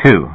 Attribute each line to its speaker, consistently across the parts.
Speaker 1: 2.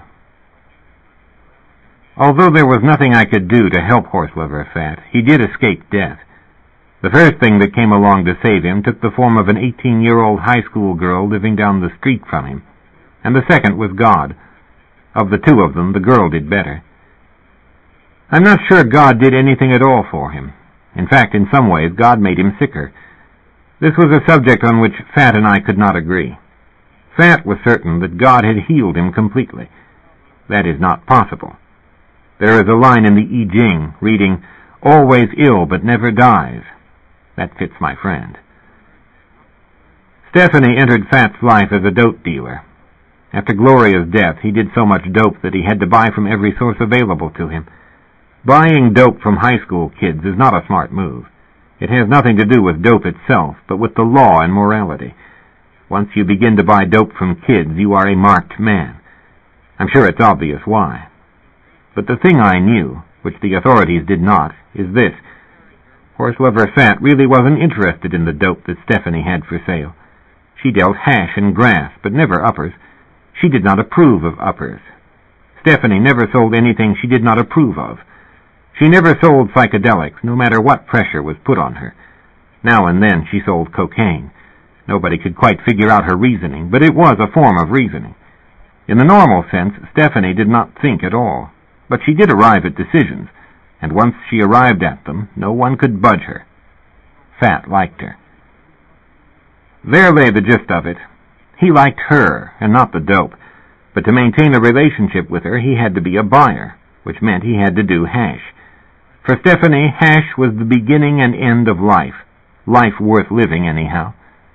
Speaker 1: Although there was nothing I could do to help Horselover Fat, he did escape death. The first thing that came along to save him took the form of an 18-year-old high school girl living down the street from him, and the second was God. Of the two of them, the girl did better. I'm not sure God did anything at all for him. In fact, in some ways, God made him sicker. This was a subject on which Fat and I could not agree. Fat was certain that God had healed him completely. That is not possible. There is a line in the I Ching reading, "Always ill but never dies." That fits my friend. Stephanie entered Fat's life as a dope dealer. After Gloria's death, he did so much dope that he had to buy from every source available to him. Buying dope from high school kids is not a smart move. It has nothing to do with dope itself, but with the law and morality. Once you begin to buy dope from kids, you are a marked man. I'm sure it's obvious why. But the thing I knew, which the authorities did not, is this. Horselover Fat really wasn't interested in the dope that Stephanie had for sale. She dealt hash and grass, but never uppers. She did not approve of uppers. Stephanie never sold anything she did not approve of. She never sold psychedelics, no matter what pressure was put on her. Now and then she sold cocaine. Nobody could quite figure out her reasoning, but it was a form of reasoning. In the normal sense, Stephanie did not think at all, but she did arrive at decisions, and once she arrived at them, no one could budge her. Fat liked her. There lay the gist of it. He liked her, and not the dope, but to maintain a relationship with her, he had to be a buyer, which meant he had to do hash. For Stephanie, hash was the beginning and end of life worth living anyhow.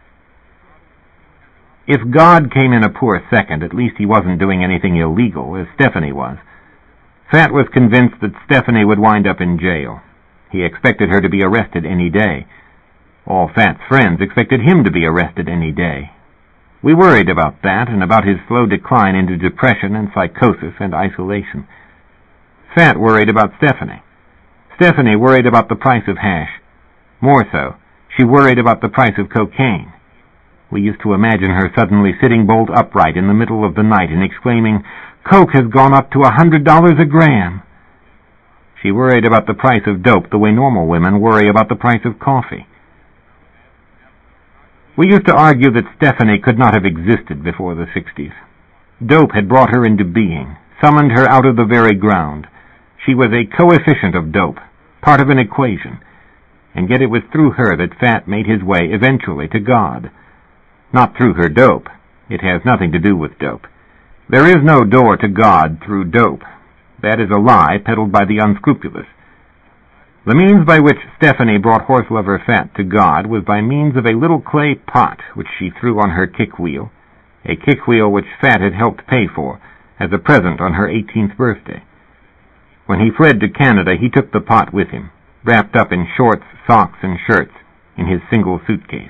Speaker 1: If God came in a poor second, at least he wasn't doing anything illegal, as Stephanie was. Fat was convinced that Stephanie would wind up in jail. He expected her to be arrested any day. All Fat's friends expected him to be arrested any day. We worried about that and about his slow decline into depression and psychosis and isolation. Fat worried about Stephanie. Stephanie worried about the price of hash. More so, she worried about the price of cocaine. We used to imagine her suddenly sitting bolt upright in the middle of the night and exclaiming, "Coke has gone up to $100 a gram." She worried about the price of dope the way normal women worry about the price of coffee. We used to argue that Stephanie could not have existed before the 60s. Dope had brought her into being, summoned her out of the very ground. She was a coefficient of dope, part of an equation, and yet it was through her that Fat made his way eventually to God. Not through her dope. It has nothing to do with dope. There is no door to God through dope. That is a lie peddled by the unscrupulous. The means by which Stephanie brought Horselover Fat to God was by means of a little clay pot which she threw on her kick wheel, a kick wheel which Fat had helped pay for as a present on her 18th birthday. When he fled to Canada, he took the pot with him, wrapped up in shorts, socks, and shirts, in his single suitcase.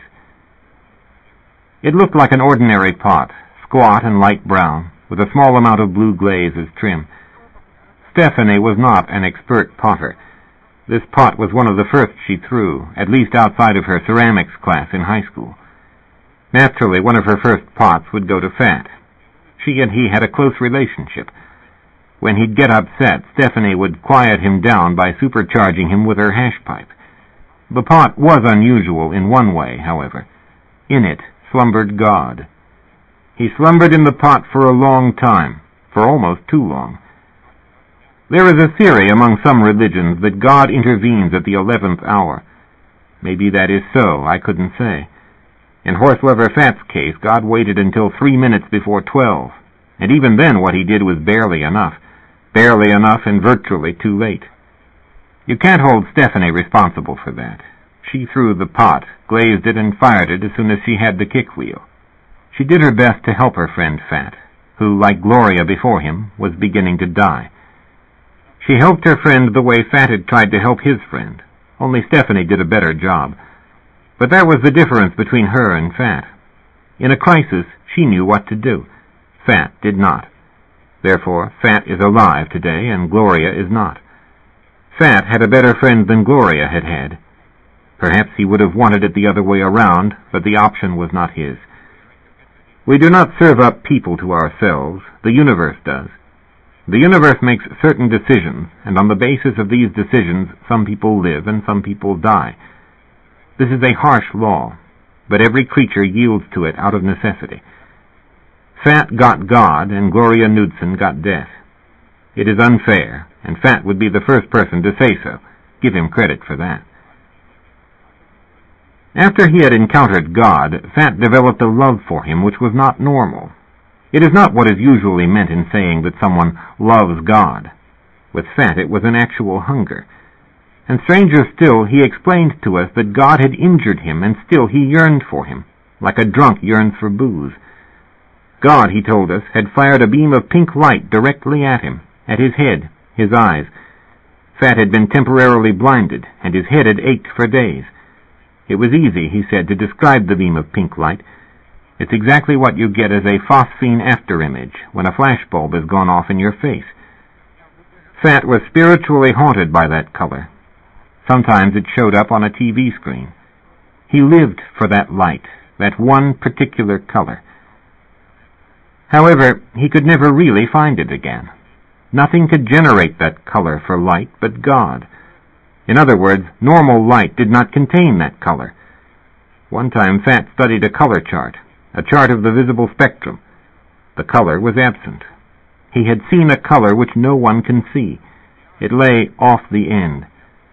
Speaker 1: It looked like an ordinary pot, squat and light brown, with a small amount of blue glaze as trim. Stephanie was not an expert potter. This pot was one of the first she threw, at least outside of her ceramics class in high school. Naturally, one of her first pots would go to Fat. She and he had a close relationship. When he'd get upset, Stephanie would quiet him down by supercharging him with her hash pipe. The pot was unusual in one way, however. In it slumbered God. He slumbered in the pot for a long time, for almost too long. There is a theory among some religions that God intervenes at the 11th hour. Maybe that is so, I couldn't say. In Horselover Fat's case, God waited until 3 minutes before 12, and even then what he did was barely enough and virtually too late. You can't hold Stephanie responsible for that. She threw the pot, glazed it, and fired it as soon as she had the kick wheel. She did her best to help her friend Fat, who, like Gloria before him, was beginning to die. She helped her friend the way Fat had tried to help his friend, only Stephanie did a better job. But that was the difference between her and Fat. In a crisis, she knew what to do. Fat did not. Therefore, Fat is alive today, and Gloria is not. Fat had a better friend than Gloria had had. Perhaps he would have wanted it the other way around, but the option was not his. We do not serve up people to ourselves. The universe does. The universe makes certain decisions, and on the basis of these decisions, some people live and some people die. This is a harsh law, but every creature yields to it out of necessity. Fat got God, and Gloria Knudsen got death. It is unfair, and Fat would be the first person to say so. Give him credit for that. After he had encountered God, Fat developed a love for him which was not normal. It is not what is usually meant in saying that someone loves God. With Fat it was an actual hunger. And stranger still, he explained to us that God had injured him, and still he yearned for him, like a drunk yearns for booze. God, he told us, had fired a beam of pink light directly at him, at his head, his eyes. Fat had been temporarily blinded, and his head had ached for days. It was easy, he said, to describe the beam of pink light. It's exactly what you get as a phosphine afterimage when a flashbulb has gone off in your face. Fat was spiritually haunted by that color. Sometimes it showed up on a TV screen. He lived for that light, that one particular color. However, he could never really find it again. Nothing could generate that color for light but God. In other words, normal light did not contain that color. One time Fat studied a color chart, a chart of the visible spectrum. The color was absent. He had seen a color which no one can see. It lay off the end.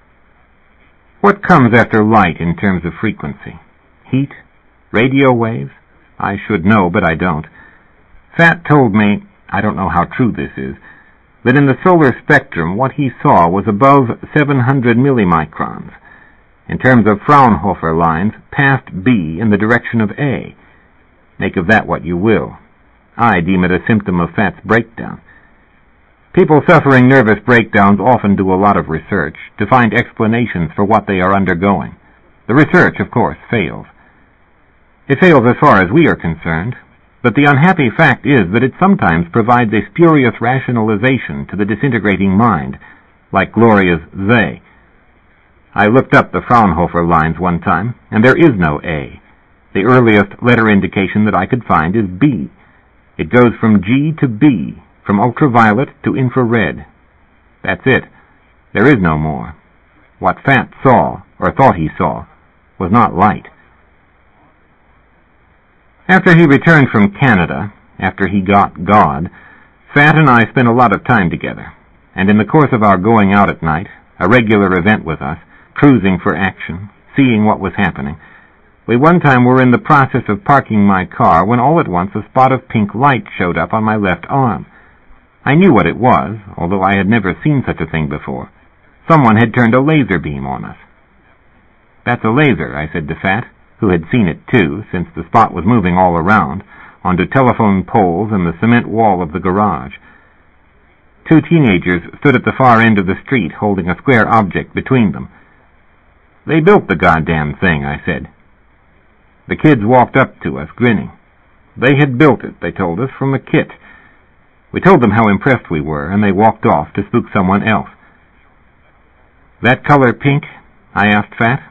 Speaker 1: What comes after light in terms of frequency? Heat? Radio waves? I should know, but I don't. Fat told me, I don't know how true this is, that in the solar spectrum what he saw was above 700 millimicrons. In terms of Fraunhofer lines, past B in the direction of A. Make of that what you will. I deem it a symptom of Fat's breakdown. People suffering nervous breakdowns often do a lot of research to find explanations for what they are undergoing. The research, of course, fails. It fails as far as we are concerned. But the unhappy fact is that it sometimes provides a spurious rationalization to the disintegrating mind, like Gloria's they. I looked up the Fraunhofer lines one time, and there is no A. The earliest letter indication that I could find is B. It goes from G to B, from ultraviolet to infrared. That's it. There is no more. What Fat saw, or thought he saw, was not light. After he returned from Canada, after he got God, Fat and I spent a lot of time together, and in the course of our going out at night, a regular event with us, cruising for action, seeing what was happening, we one time were in the process of parking my car when all at once a spot of pink light showed up on my left arm. I knew what it was, although I had never seen such a thing before. Someone had turned a laser beam on us. That's a laser, I said to Fat, who had seen it too, since the spot was moving all around, onto telephone poles and the cement wall of the garage. Two teenagers stood at the far end of the street holding a square object between them. They built the goddamn thing, I said. The kids walked up to us, grinning. They had built it, they told us, from a kit. We told them how impressed we were, and they walked off to spook someone else. That color pink? I asked Fat.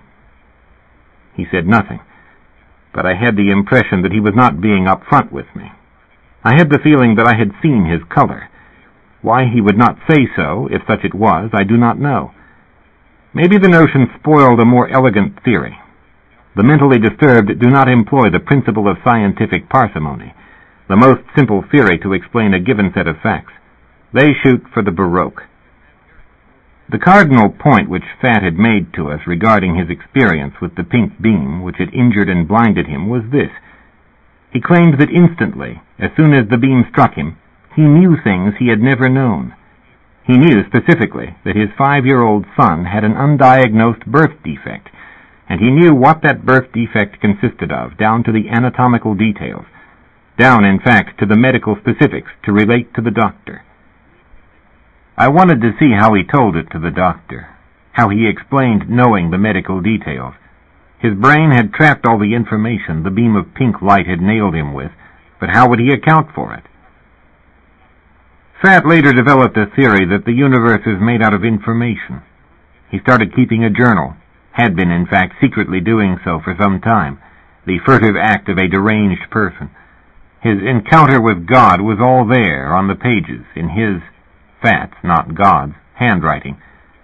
Speaker 1: He said nothing, but I had the impression that he was not being up front with me. I had the feeling that I had seen his color. Why he would not say so, if such it was, I do not know. Maybe the notion spoiled a more elegant theory. The mentally disturbed do not employ the principle of scientific parsimony, the most simple theory to explain a given set of facts. They shoot for the Baroque. The cardinal point which Fat had made to us regarding his experience with the pink beam which had injured and blinded him was this. He claimed that instantly, as soon as the beam struck him, he knew things he had never known. He knew specifically that his 5-year-old son had an undiagnosed birth defect, and he knew what that birth defect consisted of, down to the anatomical details, down, in fact, to the medical specifics to relate to the doctor. I wanted to see how he told it to the doctor, how he explained knowing the medical details. His brain had trapped all the information the beam of pink light had nailed him with, but how would he account for it? Fat later developed a theory that the universe is made out of information. He started keeping a journal, had been, in fact, secretly doing so for some time, the furtive act of a deranged person. His encounter with God was all there on the pages, in his, Fat's, not God's, handwriting.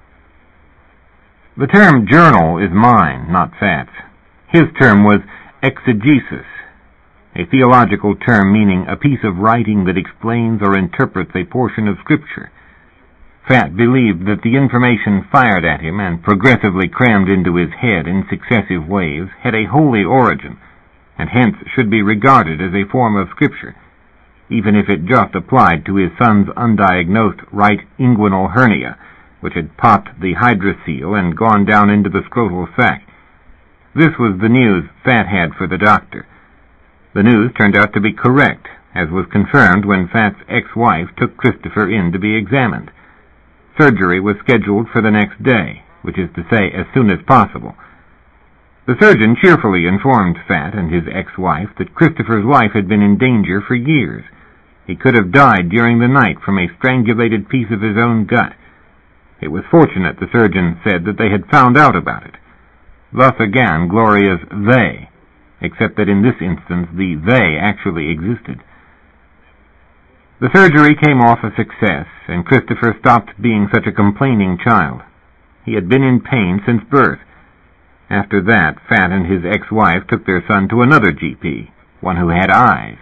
Speaker 1: The term journal is mine, not Fat's. His term was exegesis, a theological term meaning a piece of writing that explains or interprets a portion of Scripture. Fat believed that the information fired at him and progressively crammed into his head in successive waves had a holy origin, and hence should be regarded as a form of Scripture, even if it just applied to his son's undiagnosed right inguinal hernia, which had popped the hydrocele and gone down into the scrotal sac. This was the news Fat had for the doctor. The news turned out to be correct, as was confirmed when Fat's ex-wife took Christopher in to be examined. Surgery was scheduled for the next day, which is to say, as soon as possible. The surgeon cheerfully informed Fat and his ex-wife that Christopher's life had been in danger for years. He could have died during the night from a strangulated piece of his own gut. It was fortunate, the surgeon said, that they had found out about it. Thus again Gloria's they, except that in this instance the they actually existed. The surgery came off a success, and Christopher stopped being such a complaining child. He had been in pain since birth. After that, Fat and his ex-wife took their son to another GP, one who had eyes.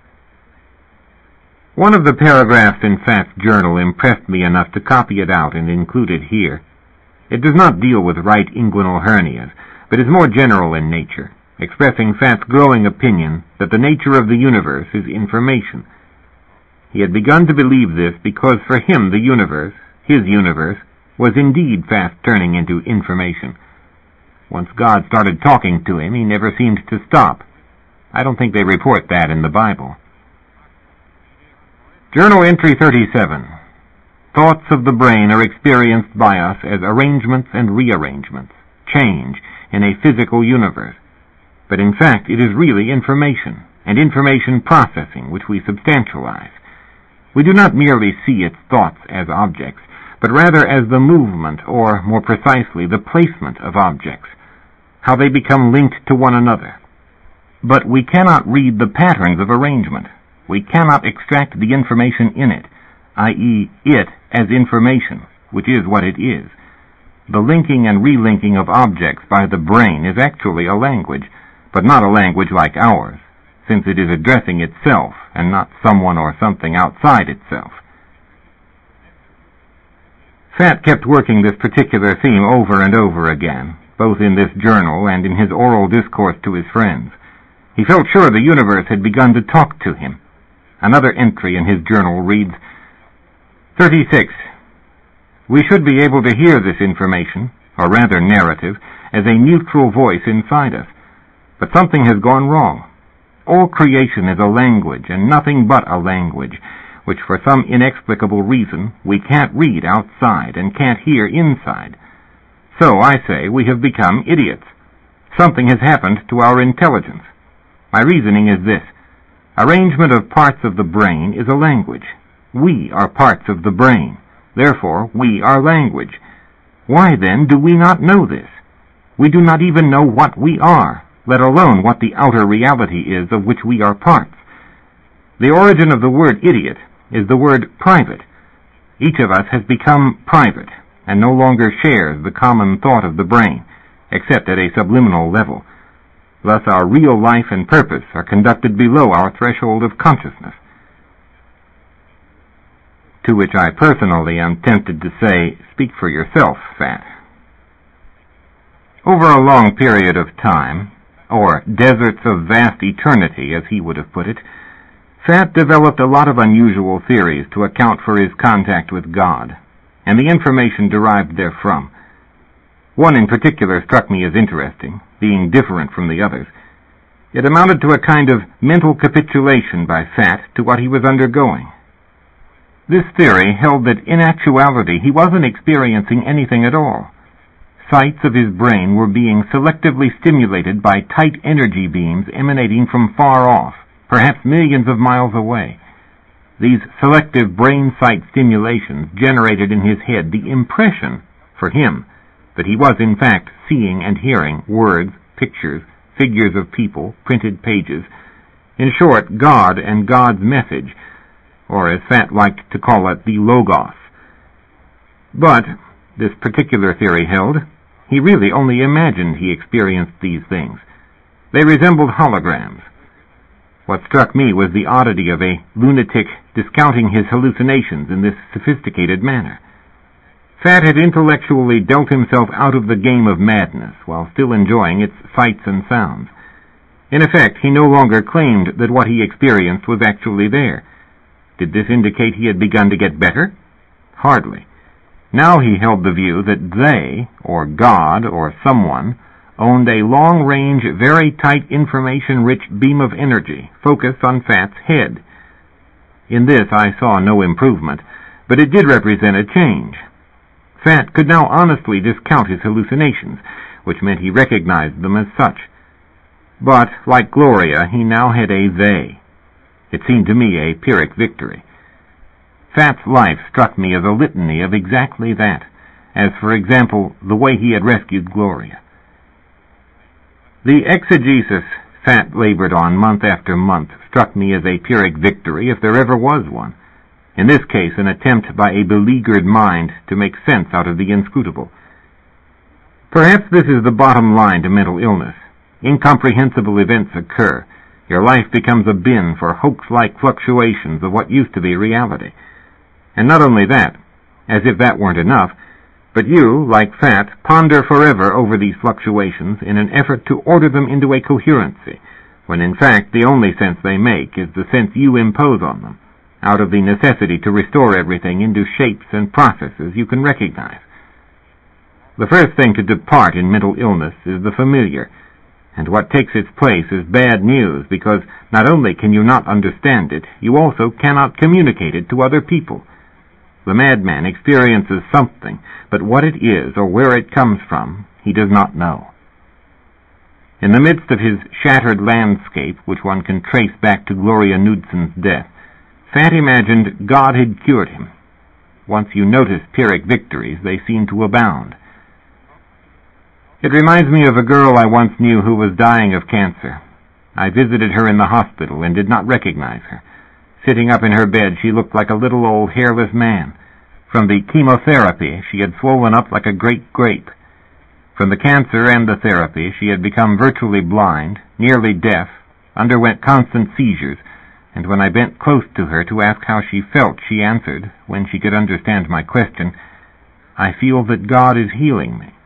Speaker 1: One of the paragraphs in Fat's journal impressed me enough to copy it out and include it here. It does not deal with right inguinal hernias, but is more general in nature, expressing Fat's growing opinion that the nature of the universe is information. He had begun to believe this because for him the universe, his universe, was indeed fast turning into information. Once God started talking to him, he never seemed to stop. I don't think they report that in the Bible. Journal Entry 37. Thoughts of the brain are experienced by us as arrangements and rearrangements, change, in a physical universe. But in fact it is really information, and information processing which we substantialize. We do not merely see its thoughts as objects, but rather as the movement, or, more precisely, the placement of objects, how they become linked to one another. But we cannot read the patterns of arrangement. We cannot extract the information in it, i.e., it as information, which is what it is. The linking and relinking of objects by the brain is actually a language, but not a language like ours, since it is addressing itself and not someone or something outside itself. Fat kept working this particular theme over and over again, both in this journal and in his oral discourse to his friends. He felt sure the universe had begun to talk to him. Another entry in his journal reads, 36. We should be able to hear this information, or rather narrative, as a neutral voice inside us. But something has gone wrong. All creation is a language, and nothing but a language, which for some inexplicable reason we can't read outside and can't hear inside. So, I say, we have become idiots. Something has happened to our intelligence. My reasoning is this. Arrangement of parts of the brain is a language. We are parts of the brain. Therefore, we are language. Why, then, do we not know this? We do not even know what we are, let alone what the outer reality is of which we are parts. The origin of the word idiot is the word private. Each of us has become private, and no longer shares the common thought of the brain, except at a subliminal level. Thus our real life and purpose are conducted below our threshold of consciousness. To which I personally am tempted to say, speak for yourself, Fat. Over a long period of time, or deserts of vast eternity, as he would have put it, Fat developed a lot of unusual theories to account for his contact with God, and the information derived therefrom. One in particular struck me as interesting, being different from the others. It amounted to a kind of mental capitulation by Fat to what he was undergoing. This theory held that in actuality he wasn't experiencing anything at all. Sites of his brain were being selectively stimulated by tight energy beams emanating from far off, perhaps millions of miles away. These selective brain site stimulations generated in his head the impression, for him, that he was in fact seeing and hearing words, pictures, figures of people, printed pages, In short, God and God's message, or as Fat liked to call it, the Logos. But, this particular theory held, he really only imagined he experienced these things. They resembled holograms. What struck me was the oddity of a lunatic discounting his hallucinations in this sophisticated manner. Fat had intellectually dealt himself out of the game of madness while still enjoying its sights and sounds. In effect, he no longer claimed that what he experienced was actually there. Did this indicate he had begun to get better? Hardly. Now he held the view that they, or God, or someone, owned a long-range, very tight information-rich beam of energy focused on Fat's head. In this I saw no improvement, but it did represent a change. Fat could now honestly discount his hallucinations, which meant he recognized them as such. But, like Gloria, he now had a they. It seemed to me a Pyrrhic victory. Fat's life struck me as a litany of exactly that, as, for example, the way he had rescued Gloria. The exegesis Fat labored on month after month struck me as a Pyrrhic victory if there ever was one. In this case, an attempt by a beleaguered mind to make sense out of the inscrutable. Perhaps this is the bottom line to mental illness. Incomprehensible events occur. Your life becomes a bin for hoax-like fluctuations of what used to be reality. And not only that, as if that weren't enough, but you, like Fat, ponder forever over these fluctuations in an effort to order them into a coherency, when in fact the only sense they make is the sense you impose on them, out of the necessity to restore everything into shapes and processes you can recognize. The first thing to depart in mental illness is the familiar, and what takes its place is bad news, because not only can you not understand it, you also cannot communicate it to other people. The madman experiences something, but what it is or where it comes from, he does not know. In the midst of his shattered landscape, which one can trace back to Gloria Knudsen's death, Fat imagined God had cured him. Once you notice Pyrrhic victories, they seem to abound. It reminds me of a girl I once knew who was dying of cancer. I visited her in the hospital and did not recognize her. Sitting up in her bed, she looked like a little old hairless man. From the chemotherapy, she had swollen up like a great grape. From the cancer and the therapy, she had become virtually blind, nearly deaf, underwent constant seizures, and when I bent close to her to ask how she felt, she answered, when she could understand my question, "I feel that God is healing me."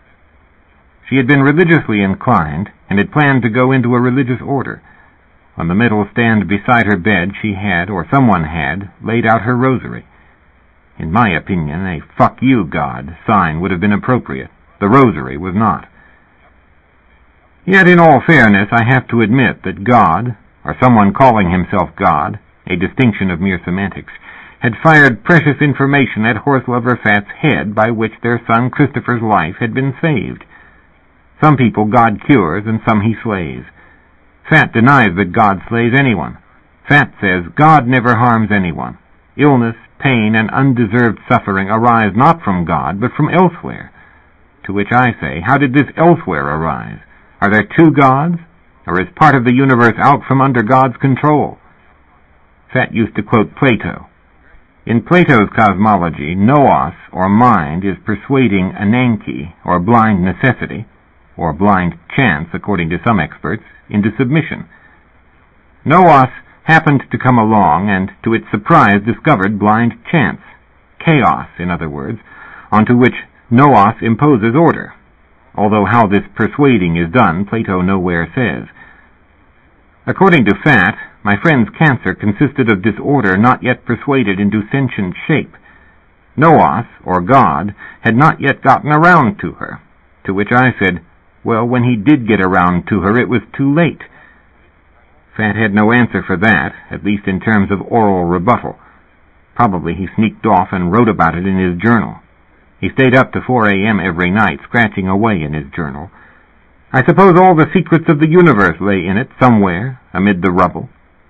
Speaker 1: She had been religiously inclined, and had planned to go into a religious order. On the metal stand beside her bed she had, or someone had, laid out her rosary. In my opinion, a "fuck you, God" sign would have been appropriate. The rosary was not. Yet, in all fairness, I have to admit that God, or someone calling himself God, a distinction of mere semantics, had fired precious information at Horselover Fat's head by which their son Christopher's life had been saved. Some people God cures and some he slays. Fat denies that God slays anyone. Fat says God never harms anyone. Illness, pain, and undeserved suffering arise not from God, but from elsewhere. To which I say, how did this elsewhere arise? Are there two gods? Or is part of the universe out from under God's control? Fat used to quote Plato. In Plato's cosmology, nous, or mind, is persuading Ananke, or blind necessity, or blind chance, according to some experts, into submission. Nous happened to come along and, to its surprise, discovered blind chance, chaos, in other words, onto which nous imposes order, although how this persuading is done, Plato nowhere says. According to Fat, my friend's cancer consisted of disorder not yet persuaded into sentient shape. Nous, or God, had not yet gotten around to her, to which I said, well, when he did get around to her, it was too late. Fat had no answer for that, at least in terms of oral rebuttal. Probably he sneaked off and wrote about it in his journal. He stayed up to 4 a.m. every night, scratching away in his journal. I suppose all the secrets of the universe lay in it, somewhere, amid the rubble.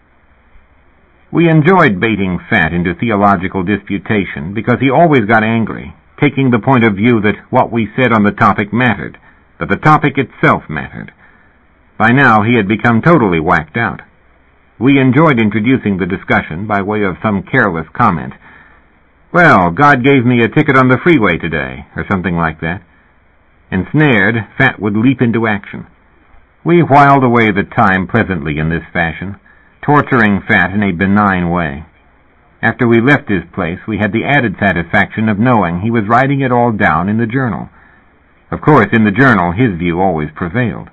Speaker 1: We enjoyed baiting Fat into theological disputation because he always got angry, taking the point of view that what we said on the topic mattered, that the topic itself mattered. By now he had become totally whacked out. We enjoyed introducing the discussion by way of some careless comment. "Well, God gave me a ticket on the freeway today," or something like that. Ensnared, Fat would leap into action. We whiled away the time pleasantly in this fashion, torturing Fat in a benign way. After we left his place, we had the added satisfaction of knowing he was writing it all down in the journal. Of course, in the journal, his view always prevailed.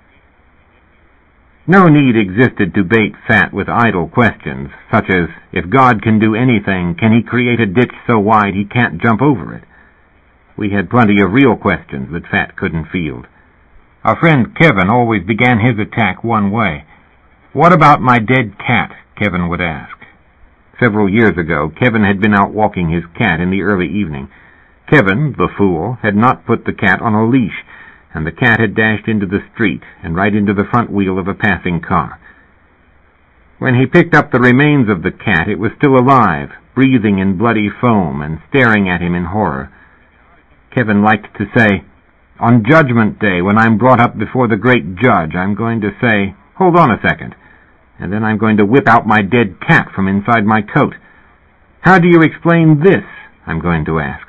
Speaker 1: No need existed to bait Fat with idle questions, such as, if God can do anything, can he create a ditch so wide he can't jump over it? We had plenty of real questions that Fat couldn't field. Our friend Kevin always began his attack one way. "What about my dead cat?" Kevin would ask. Several years ago, Kevin had been out walking his cat in the early evening. Kevin, the fool, had not put the cat on a leash, and the cat had dashed into the street and right into the front wheel of a passing car. When he picked up the remains of the cat, it was still alive, breathing in bloody foam and staring at him in horror. Kevin liked to say, "On Judgment Day, when I'm brought up before the great judge, I'm going to say, 'Hold on a second,' and then I'm going to whip out my dead cat from inside my coat. 'How do you explain this?' I'm going to ask."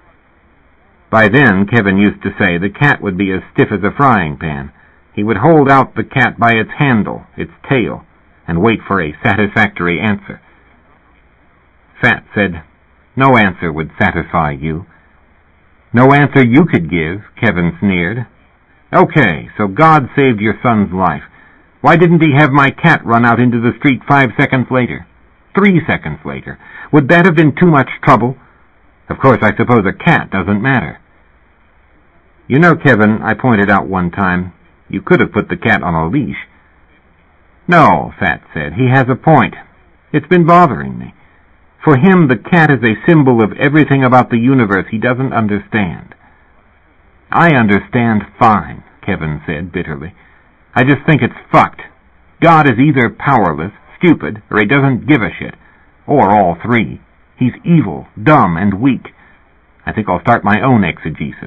Speaker 1: By then, Kevin used to say, the cat would be as stiff as a frying pan. He would hold out the cat by its handle, its tail, and wait for a satisfactory answer. Fat said, "No answer would satisfy you." "No answer you could give," Kevin sneered. "Okay, so God saved your son's life. Why didn't he have my cat run out into the street 5 seconds later? 3 seconds later? Would that have been too much trouble? Of course, I suppose a cat doesn't matter." "You know, Kevin," I pointed out one time, "you could have put the cat on a leash." "No," Fat said, "he has a point. It's been bothering me. For him, the cat is a symbol of everything about the universe he doesn't understand." "I understand fine," Kevin said bitterly. "I just think it's fucked. God is either powerless, stupid, or he doesn't give a shit. Or all three. He's evil, dumb, and weak. I think I'll start my own exegesis."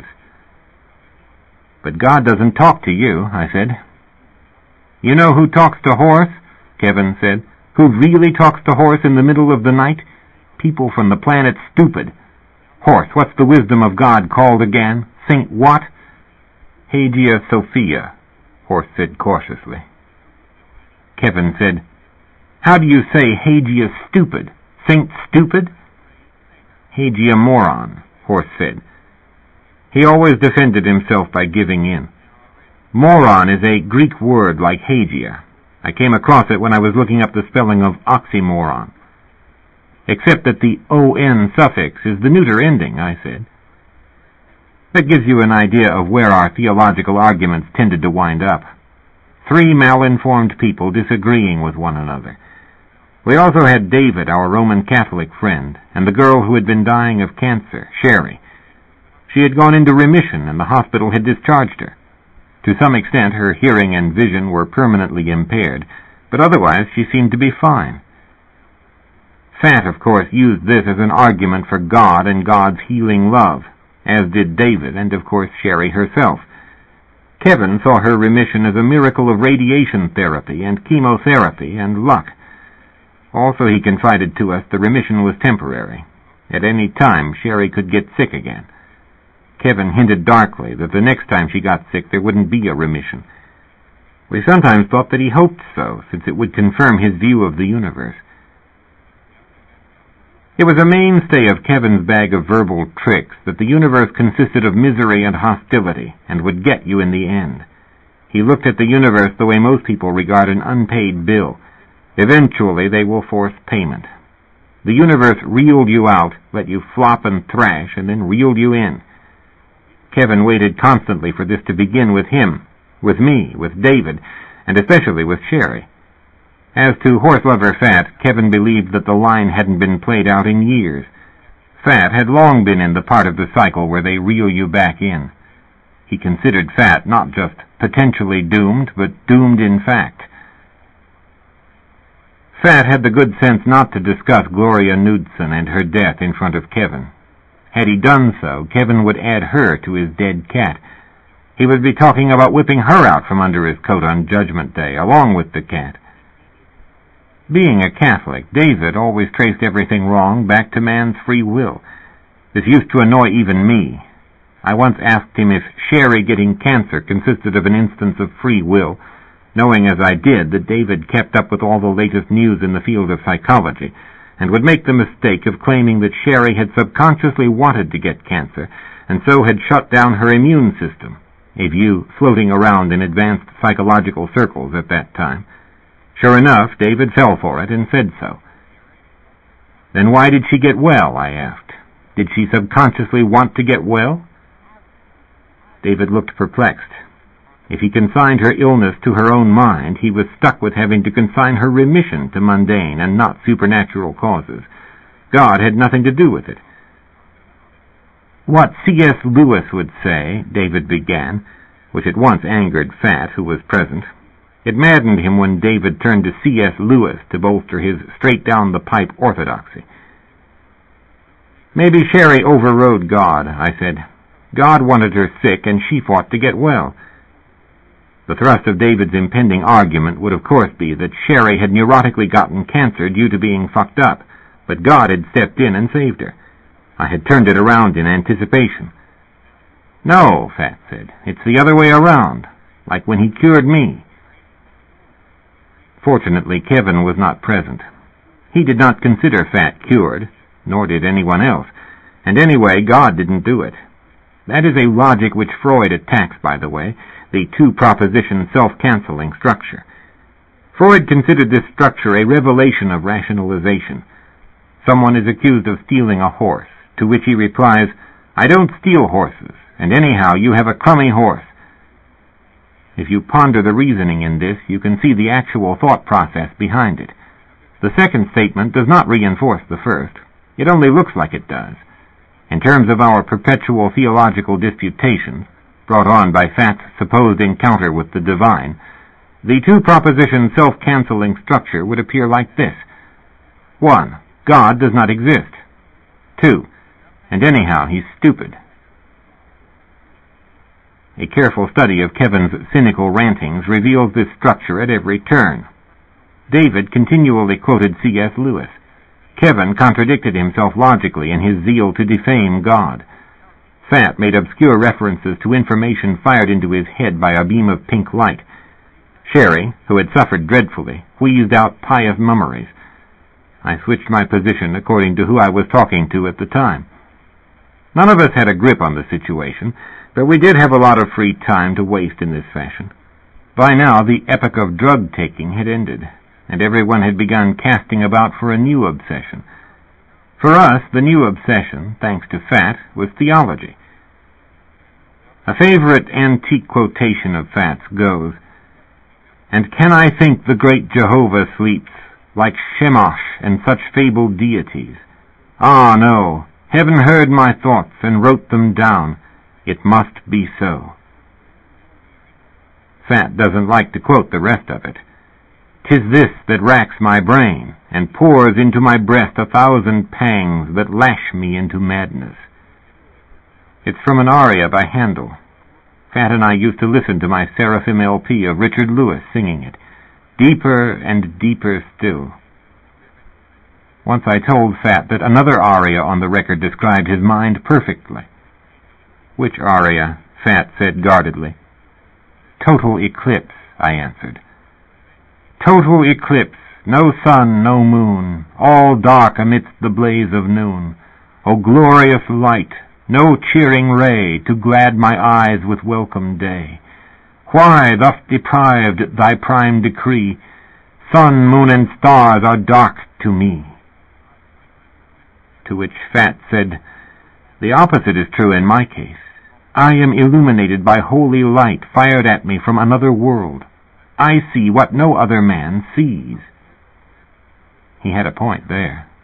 Speaker 1: "But God doesn't talk to you," I said. "You know who talks to Horse?" Kevin said. "Who really talks to Horse in the middle of the night? People from the planet Stupid. Horse, what's the wisdom of God called again? Saint what?" "Hagia Sophia," Horse said cautiously. Kevin said, "How do you say Hagia Stupid? Saint Stupid?" "Hagia Moron," Horse said. He always defended himself by giving in. Moron is a Greek word like Hagia. I came across it when I was looking up the spelling of oxymoron. "Except that the on suffix is the neuter ending," I said. That gives you an idea of where our theological arguments tended to wind up. 3 mal-informed people disagreeing with one another. We also had David, our Roman Catholic friend, and the girl who had been dying of cancer, Sherry. She had gone into remission, and the hospital had discharged her. To some extent, her hearing and vision were permanently impaired, but otherwise she seemed to be fine. Fat, of course, used this as an argument for God and God's healing love, as did David and, of course, Sherry herself. Kevin saw her remission as a miracle of radiation therapy and chemotherapy and luck. Also, he confided to us the remission was temporary. At any time, Sherry could get sick again. Kevin hinted darkly that the next time she got sick there wouldn't be a remission. We sometimes thought that he hoped so, since it would confirm his view of the universe. It was a mainstay of Kevin's bag of verbal tricks that the universe consisted of misery and hostility, and would get you in the end. He looked at the universe the way most people regard an unpaid bill. Eventually they will force payment. The universe reeled you out, let you flop and thrash, and then reeled you in. Kevin waited constantly for this to begin with him, with me, with David, and especially with Sherry. As to Horse Lover Fat, Kevin believed that the line hadn't been played out in years. Fat had long been in the part of the cycle where they reel you back in. He considered Fat not just potentially doomed, but doomed in fact. Fat had the good sense not to discuss Gloria Knudsen and her death in front of Kevin. Had he done so, Kevin would add her to his dead cat. He would be talking about whipping her out from under his coat on Judgment Day, along with the cat. Being a Catholic, David always traced everything wrong back to man's free will. This used to annoy even me. I once asked him if Sherry getting cancer consisted of an instance of free will, knowing as I did that David kept up with all the latest news in the field of psychology, and would make the mistake of claiming that Sherry had subconsciously wanted to get cancer, and so had shut down her immune system, a view floating around in advanced psychological circles at that time. Sure enough, David fell for it and said so. Then why did she get well, I asked. Did she subconsciously want to get well? David looked perplexed. If he consigned her illness to her own mind, he was stuck with having to consign her remission to mundane and not supernatural causes. God had nothing to do with it. What C.S. Lewis would say, David began, which at once angered Fat, who was present. It maddened him when David turned to C.S. Lewis to bolster his straight-down-the-pipe orthodoxy. Maybe Sherry overrode God, I said. God wanted her sick, and she fought to get well. The thrust of David's impending argument would of course be that Sherry had neurotically gotten cancer due to being fucked up, but God had stepped in and saved her. I had turned it around in anticipation. No, Fat said, it's the other way around, like when he cured me. Fortunately, Kevin was not present. He did not consider Fat cured, nor did anyone else, and anyway, God didn't do it. That is a logic which Freud attacks, by the way, the two-proposition self-canceling structure. Freud considered this structure a revelation of rationalization. Someone is accused of stealing a horse, to which he replies, I don't steal horses, and anyhow you have a crummy horse. If you ponder the reasoning in this, you can see the actual thought process behind it. The second statement does not reinforce the first. It only looks like it does. In terms of our perpetual theological disputations, brought on by Fat's supposed encounter with the divine, the two-proposition self-canceling structure would appear like this. 1. God does not exist. 2. And anyhow, he's stupid. A careful study of Kevin's cynical rantings reveals this structure at every turn. David continually quoted C.S. Lewis. Kevin contradicted himself logically in his zeal to defame God. Fat made obscure references to information fired into his head by a beam of pink light. Sherry, who had suffered dreadfully, wheezed out pious mummeries. I switched my position according to who I was talking to at the time. None of us had a grip on the situation, but we did have a lot of free time to waste in this fashion. By now, the epoch of drug-taking had ended, and everyone had begun casting about for a new obsession. For us, the new obsession, thanks to Fat, was theology. A favorite antique quotation of Fat's goes, And can I think the great Jehovah sleeps, like Shemash and such fabled deities? Ah, no, heaven heard my thoughts and wrote them down. It must be so. Fat doesn't like to quote the rest of it. 'Tis this that racks my brain, and pours into my breast 1,000 pangs that lash me into madness. It's from an aria by Handel. Fat and I used to listen to my Seraphim LP of Richard Lewis singing it, deeper and deeper still. Once I told Fat that another aria on the record described his mind perfectly. Which aria? Fat said guardedly. Total eclipse, I answered. Total eclipse, no sun, no moon, all dark amidst the blaze of noon. O glorious light, no cheering ray to glad my eyes with welcome day. Why, thus deprived at thy prime decree, sun, moon, and stars are dark to me? To which Fat said, The opposite is true in my case. I am illuminated by holy light fired at me from another world. I see what no other man sees. He had a point there.